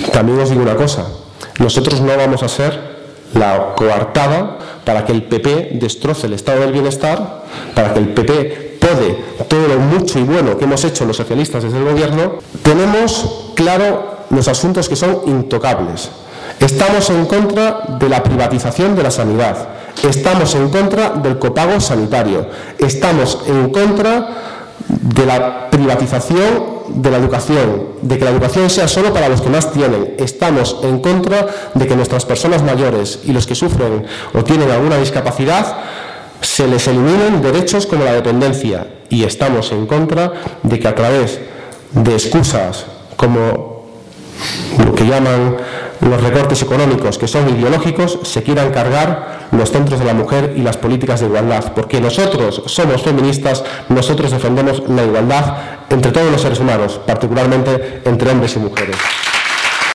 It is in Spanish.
también os digo una cosa, nosotros no vamos a ser la coartada para que el PP destroce el estado del bienestar, para que el PP pode todo lo mucho y bueno que hemos hecho los socialistas desde el gobierno. Tenemos claro los asuntos que son intocables. Estamos en contra de la privatización de la sanidad, estamos en contra del copago sanitario, estamos en contra de la privatización de la educación, de que la educación sea solo para los que más tienen. Estamos en contra de que nuestras personas mayores y los que sufren o tienen alguna discapacidad se les eliminen derechos como la dependencia. Y estamos en contra de que a través de excusas como lo que llaman los recortes económicos, que son ideológicos, se quieran cargar los centros de la mujer y las políticas de igualdad, porque nosotros somos feministas, nosotros defendemos la igualdad entre todos los seres humanos, particularmente entre hombres y mujeres.